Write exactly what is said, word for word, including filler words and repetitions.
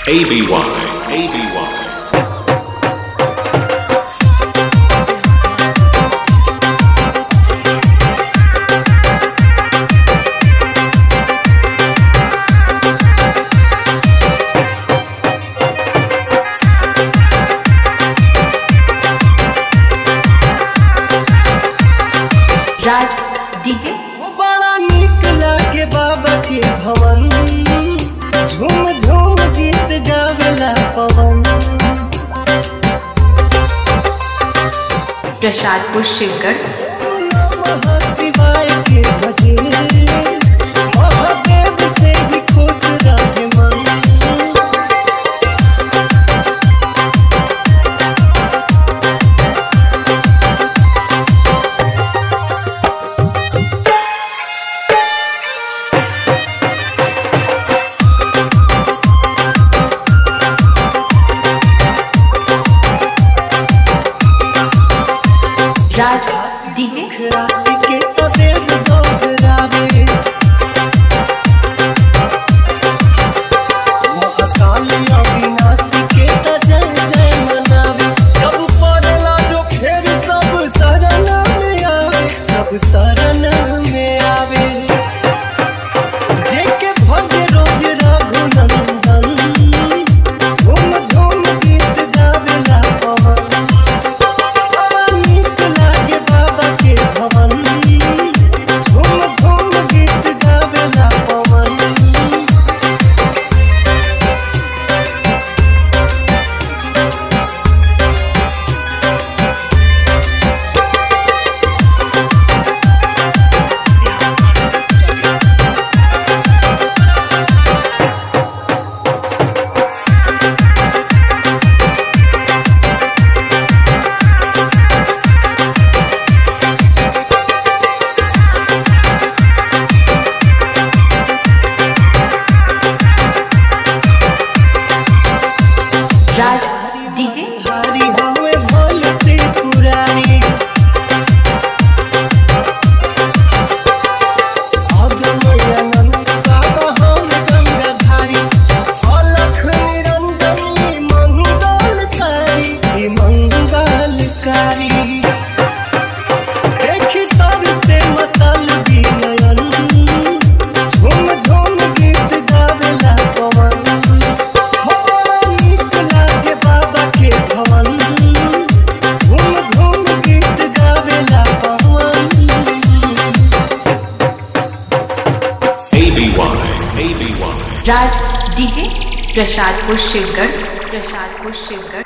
A B Y, A B Y. Raj DJ बड़ा नीक लागे बाबा के भवन, झूम झूम गीत गावेला पवन। प्रसादपुर शिवगढ़ नमः शिवाय के भजे, महादेव से ही खुश रहे मन। राज डीजे राशि के अदेव दोहरावे, महाकाल अविनाशी के जय जय मनावे। जब पड़ेला जो फेर सब शरण में आवे, सब शरण में आवे। जेके भजे रोज रघुनंदन, झूम झूम गीत गावेला पवन। झूम झूम गीत गावेला पवन। राज डीजे हरि हमें भोल त्रिपुरारी, अगमयानंद बाबा हम गंगाधारी। अलख निरंजनी मंगलकारी, मंगलकारी। देखी तर से मतलबी नयन, झूम झूम गीत गावेला पवन। राज डीजे प्रसादपुर शिवगढ़ प्रसादपुर शिवगढ़।